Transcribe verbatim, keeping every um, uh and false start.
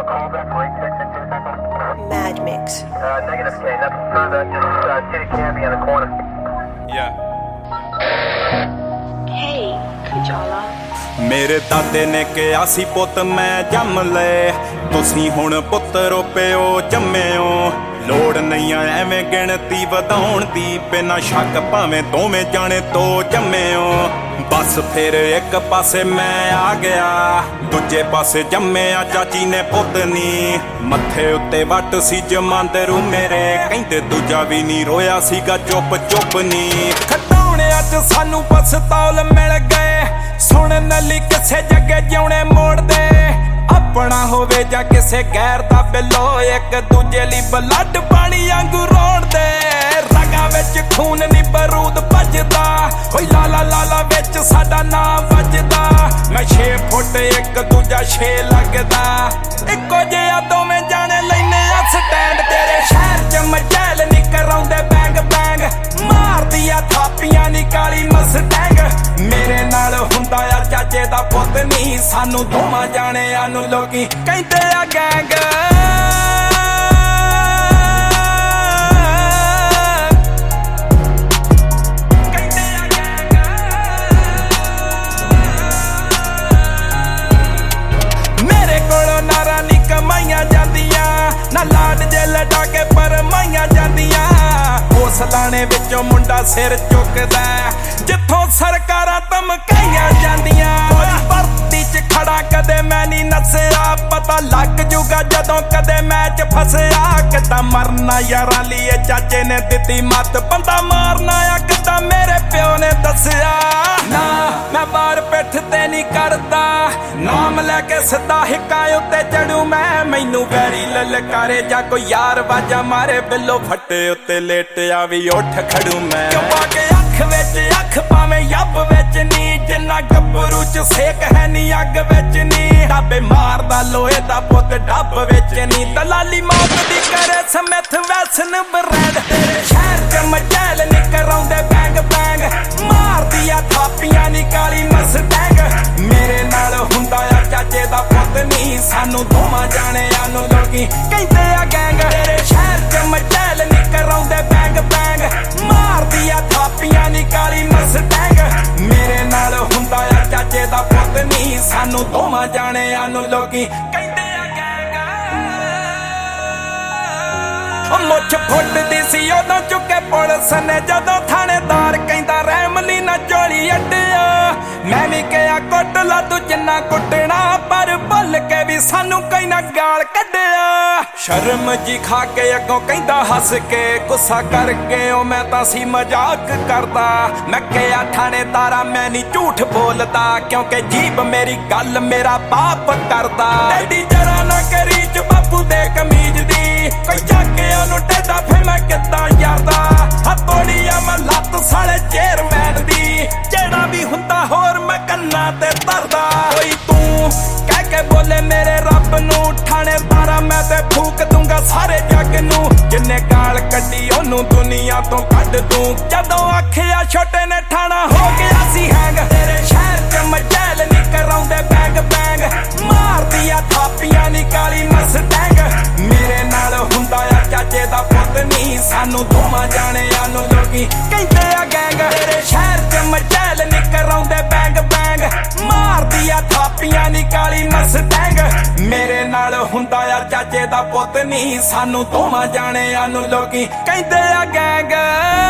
Mad Mix. Uh, negative K, nothing further, just uh, see the camping in the corner. Yeah. Hey, Kajala. ਮੇਰੇ ਦਾਦੇ ਨੇ ਕਿਹਾ ਸੀ ਪੁੱਤ ਮੈਂ ਜੰਮ ਲੈ, ਤੁਸੀਂ ਹੁਣ ਪੁੱਤਰੋ ਪਿਓ ਜੰਮਿਓ। ਲੋੜ ਨਹੀਂ ਆ ਐਵੇਂ ਗਿਣਤੀ ਵਧਾਉਣ ਦੀ, ਬਿਨਾਂ ਸ਼ੱਕ ਭਾਵੇਂ ਦੋਵੇਂ ਜਾਣੇ ਤੋਂ ਜੰਮਿਓ। ਬਸ ਫਿਰ ਇੱਕ ਪਾਸੇ ਮੈਂ ਆ ਗਿਆ, ਦੂਜੇ ਪਾਸੇ ਜੰਮਿਆ ਚਾਚੀ ਨੇ ਪੁੱਤ ਨੀ। ਮੱਥੇ ਉੱਤੇ ਵੱਟ ਸੀ ਜਮਾਂਦਰੂ ਮੇਰੇ, ਕਹਿੰਦੇ ਦੂਜਾ ਵੀ ਨਹੀਂ ਰੋਇਆ ਸੀਗਾ ਚੁੱਪ ਚੁੱਪ ਨੀ। ਖਟਾਉਣਿਆਂ ਚ ਸਾਨੂੰ ਪਸਤੌਲ ਮਿਲ ਗਏ, ਸੁਣਨ ਲਈ ਕਿਸੇ ਜੱਗੇ ਜਿਉਣੇ ਮੋੜਦੇ। ਆਪਣਾ ਹੋਵੇ ਜਾਂ ਕਿਸੇ ਗੈਰ ਦਾ ਬਿੱਲੋ, ਇੱਕ ਦੂਜੇ ਲਈ ਬਲੱਡ ਪਾਣੀ ਵਾਂਗੂ ਰੋੜਦੇ। ਰਗਾਂ ਵਿੱਚ ਖੂਨ ਨੀ ਬਰੂਦ ਭੱਜਦਾ, ਓਏ ਲਾਲਾ ਲਾਲਾ ਵਿੱਚ ਸਾਡਾ ਨਾਂ ਵੱਜਦਾ। ਮੈਂ ਛੇ ਫੁੱਟ ਇੱਕ ਦੂਜਾ ਛੇ ਲੱਗਦਾ, ਇੱਕੋ ਜਿਹਾ ਦੋਵੇਂ ਜਾਣੇ ਲੈਨੇ ਆ ਸਟੈਂਡ। ਤੇਰੇ ਸ਼ਹਿਰ ਚ ਮਚੈਲ ਨੀ ਕਰਾਉਂਦੇ ਬੈਂਗ ਬੈਂਗ, ਮਾਰਦੀ ਆ ਥਾਪੀਆਂ ਨੀ ਕਾਲੀ ਮਸਟੈਂਗ। ਮੇਰੇ ਨਾਲ ਹੁੰਦਾ ਆ ਚਾਚੇ ਦਾ ਪੁੱਤ ਨੀ, ਸਾਨੂੰ ਦੋਵਾਂ ਜਾਣਿਆਂ ਨੂੰ ਲੋਕੀ ਕਹਿੰਦੇ ਆ ਗੈਂਗ। ਮੇਰੇ ਕੋਲੋਂ ਨਾਰਾਂ ਨੀ ਕਮਾਈਆਂ ਜਾਂਦੀਆਂ, ਨਾ ਲਾਡ ਜੇ ਲਟਾ ਕੇ ਪਰਮਾਈਆਂ ਜਾਂਦੀਆਂ। ਉਸ ਲਾਣੇ ਵਿੱਚੋਂ ਮੁੰਡਾ ਸਿਰ ਚੁੱਕਦਾ, ਜਿੱਥੋਂ ਸਰਕਾਰਾਂ ਧਮਕਾਈਆਂ ਜਾਂਦੀਆਂ। ਭਰਤੀ ਚ ਖੜਾ ਕਦੇ ਮੈਂ ਨੀ ਨੱਸਿਆ, ਪਤਾ ਲੱਗ ਜੂਗਾ ਜਦੋਂ ਕਦੇ ਮੈਚ ਫਸਿਆ। ਕਿੱਦਾਂ ਮਰਨਾ ਯਾਰਾਂ ਲਈ ਚਾਚੇ ਨੇ ਦਿੱਤੀ ਮੱਤ, ਬੰਦਾ ਮਾਰਨਾ ਆ ਕਿੱਦਾਂ ਮੇਰੇ ਪਿਓ ਨੇ ਦੱਸਿਆ। ਨਾ ਮੈਂ ਬਾਹਰ ਪਿੱਠ ਤੇ ਨੀ ਕਰਦਾ, ਨਾਮ ਲੈ ਕੇ ਸਿੱਧਾ ਹਿੱਕਾਂ ਉੱਤੇ ਚੜੂ ਮੈਂ। ਮੈਨੂੰ ਵੈਰੀ ਲਲਕਾਰੇ ਜਾਂ ਕੋਈ ਯਾਰ ਵਾਜਾ ਮਾਰੇ, ਬਿੱਲੋ ਫੱਟੇ ਉੱਤੇ ਲੇਟਿਆ ਵੀ ਉੱਠ ਖੜੂ ਮੈਂ। ਕਿਉਂ ਪਾ ਕੇ ਅੱਖ ਵਿੱਚ ਅੱਖ ਪਾਵੇਂ ਯੱਬ ਵਿੱਚ ਨੀ, ਜਿੰਨਾ ਗੱਭਰੂ ਚ ਸੇਕ ਹੈ ਨੀ ਅੱਗ ਵਿੱਚ ਨੀ। ਡਾਬੇ ਮਾਰਦਾ ਲੋਹੇ ਦਾ ਪੁੱਤ ਡੱਬ ਵਿੱਚ ਨੀ, ਦਲਾਲੀ ਮੌਤ ਦੀ ਕਰੇ ਸਮਿਥ ਵੈਸਨ ਬਰੈਂਡ। ਤੇਰੇ ਸ਼ਹਿਰ ਚ ਮਚੈਲ ਨੀ ਕਰਾਉਂਦੇ ਬੈਂਗ ਬੈਂਗ, ਮਾਰਦੀ ਆ ਥਾਪੀਆਂ ਨੀ ਕਾਲੀ ਮਸਟੈਂਗ। ਮੇਰੇ ਨਾਲ ਹੁੰਦਾ ਆ ਚਾਚੇ ਦਾ ਪੁੱਤ ਨੀ, ਸਾਨੂੰ ਦੋਵਾਂ ਜਾਣਿਆਂ ਨੂੰ ਲੋਕੀ ਕਹਿੰਦੇ ਆ ਗੈਂਗ। ਤੇਰੇ ਸ਼ਹਿਰ ਚ ਮਚੈਲ ਨੀ ਕਰਾਉਂਦੇ ਬੈਂਗ ਬੈਂਗ, ਮਾਰਦੀ ਆ ਥਾਪੀਆਂ ਨੀ ਕਾਲੀ ਮਸਟੈਂਗ। ਮੇਰੇ ਨਾਲ ਹੁੰਦਾ ਆ ਚਾਚੇ ਦਾ ਪੁੱਤ ਨੀ, ਸਾਨੂੰ ਦੋਵਾਂ ਜਾਣਿਆਂ ਨੂੰ ਲੋਕੀ ਕਹਿੰਦੇ ਆ ਗੈਂਗ। ਉਹ ਮੁੱਛ ਫੁੱਟਦੀ ਸੀ ਉਦੋਂ ਚੁੱਕੇ ਪੁਲਿਸ ਨੇ, ਜਦੋਂ ਥਾਣੇਦਾਰ ਕਹਿੰਦਾ ਰਹਿਮਲੀ ਨਾ ਝੋਲੀ ਅੱਡਿਆ। ਮੈਂ ਵੀ ਕਿਹਾ ਕੁੱਟ ਲਾ ਤੂੰ ਜਿੰਨਾ ਕੁੱਟਣਾ, ਪਰ ਭੁੱਲ ਕੇ ਵੀ ਸਾਨੂੰ ਕੋਈ ਨਾ ਗਾਲ ਕੱਢਿਆ। ਸ਼ਰਮ ਜੀ ਖਾ ਕੇ ਅੱਗੋਂ ਕਹਿੰਦਾ ਹੱਸ ਕੇ, ਗੁੱਸਾ ਕਰਕੇ ਉਹ ਮੈਂ ਤਾਂ ਸੀ ਮਜ਼ਾਕ ਕਰਦਾ। ਮੈਂ ਕਿਹਾ ਥਾਣੇਦਾਰਾ ਮੈਂ ਨੀ ਝੂਠ ਬੋਲਦਾ, ਕਿਉਂਕਿ ਜੀਬ ਮੇਰੀ ਗੱਲ ਮੇਰਾ ਬਾਪ ਕਰਦਾ। ਐਡੀ ਜਰਾ ਨਾ ਕਰੀ ਚ ਬਾਪੂ ਦੇ ਕਮੀਜ਼ ਦੀ, ਕੋਈ ਚੱਕ ਕੇ ਉਹਨੂੰ ਟੇਡਾ ਫੇ ਮੈਂ ਕਿੱਦਾਂ ਯਾਰਦਾ। ਹੱਥੋੜੀ ਆ ਮੈਂ ਲੱਤ ਸਾਲੇ ਚੇਅਰਮੈਨ ਦੀ, ਜਿਹੜਾ ਵੀ ਹੁੰਦਾ ਹੋਰ ਮੈਂ ਕੰਨਾਂ ਤੇ ਧਰਦਾ। ਕੋਈ ਤੂੰ ਕਹਿ ਕੇ ਬੋਲੇ ਮੇਰੇ ਰੱਬ ਨੂੰ, ਥਾਣੇਦਾਰਾ ਮੈਂ ਤੇ ਫੂਕ ਦੂੰਗਾ ਸਾਰੇ ਜੱਗ ਨੂੰ। ਜਿੰਨੇ ਗਾਲ ਕੱਢੀ ਉਹਨੂੰ ਦੁਨੀਆ ਤੋਂ ਕੱਢ ਦੂੰ, ਜਦੋਂ ਆਖਿਆ ਛੋਟੇ ਨੇ ਠਾਣਾ ਹੋ ਗਿਆ ਸੀ ਹੈਂਗ। ਤੇਰੇ ਸ਼ਹਿਰ ਚ ਮਚੈਲ ਨੀ ਕਰਾਉਂਦੇ ਬੈਂਗ ਬੈਂਗ, ਮਾਰਦੀ ਆ ਥਾਪੀਆਂ ਨੀ ਕਾਲੀ ਮਸਟੈਂਗ। ਮੇਰੇ ਨਾਲ ਹੁੰਦਾ ਆ ਚਾਚੇ ਦਾ ਪੁੱਤ ਨੀ, ਸਾਨੂੰ ਦੋਵਾਂ ਜਾਣਿਆਂ ਨੂੰ ਲੋਕੀ ਕਹਿੰਦੇ ਆ ਗੈਂਗ। ਤੇਰੇ ਸ਼ਹਿਰ ਚ ਮਚੈਲ ਨੀ ਕਰਾਉਂਦੇ ਬੈਂਗ ਬੈਂਗ, ਮਾਰਦੀ ਆ ਥਾਪੀਆਂ ਨੀ ਕਾਲੀ ਮਸਟੈਂਗ। ਮੇਰੇ ਨਾਲ ਹੁੰਦਾ ਆ ਚਾਚੇ ਦਾ ਪੁੱਤ ਨੀ, ਸਾਨੂੰ ਦੋਵਾਂ ਜਾਣਿਆਂ ਨੂੰ ਲੋਕੀ ਕਹਿੰਦੇ ਆ ਗੈਂਗ।